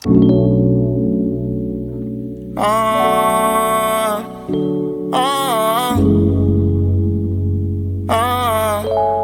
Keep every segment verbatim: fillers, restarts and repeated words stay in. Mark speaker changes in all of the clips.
Speaker 1: Uh, uh, uh,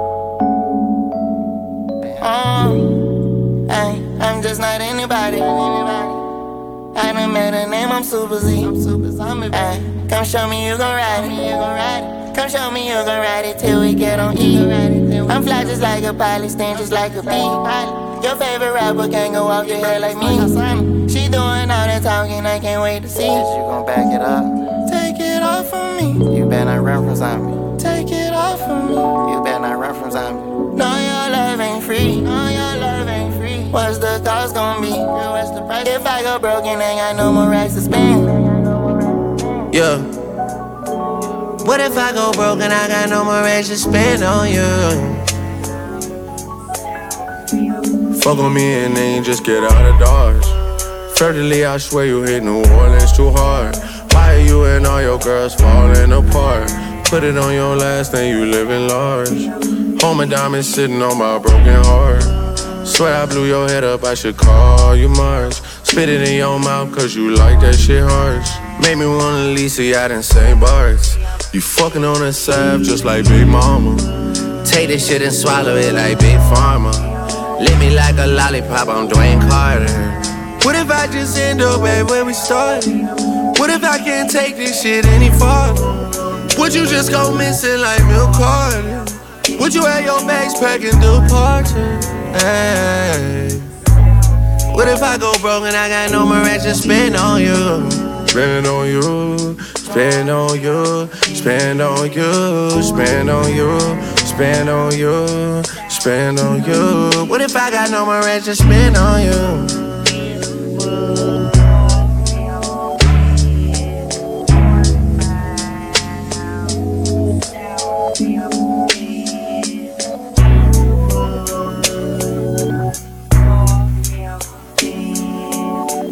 Speaker 1: uh, ay, I'm just not anybody. I done met a name, I'm Super Z. I'm Super Zombie. Ay, come show me you gon' ride it. Come show me you gon' ride it till we get on E. I'm fly just like a pilot, stand just like a bee. Your favorite rapper can't go off your head like me. She doing all that talking, I can't wait to see. Is you gon' back it up? Take it off from me. You better not run from zombie. Take it off from me. You better not run from zombie. No, your love ain't free. No, your love ain't free. What's the cost gon' be? Girl, what's the price? If I go broken, ain't got no more racks to spend.
Speaker 2: Yeah. What if I go broke and I got no more racks to spend on you?
Speaker 3: Fuck on me and then you just get out of Dodge. Federally, I swear you hit New Orleans too hard. Why are you and all your girls falling apart? Put it on your last name, you living large. Home and diamonds sitting on my broken heart. Swear I blew your head up, I should call you Mars. Spit it in your mouth cause you like that shit harsh. Made me wanna lease a yacht in Saint Bart's. You fucking on a salve just like Big Mama.
Speaker 2: Take this shit and swallow it like Big Pharma. Lick me like a lollipop, I'm Dwayne Carter. What if I just end up right where we started? What if I can't take this shit any farther? Would you just go missing like Milk Carter? Would you have your bags packed and departure? Hey. What if I go broke and I got no more racks to spend on you?
Speaker 3: Spend on you, spend on you, spend on you, spend on you, spend on you, spend on you.
Speaker 2: What if I got no more racks to spend on you?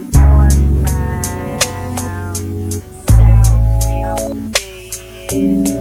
Speaker 1: Yeah.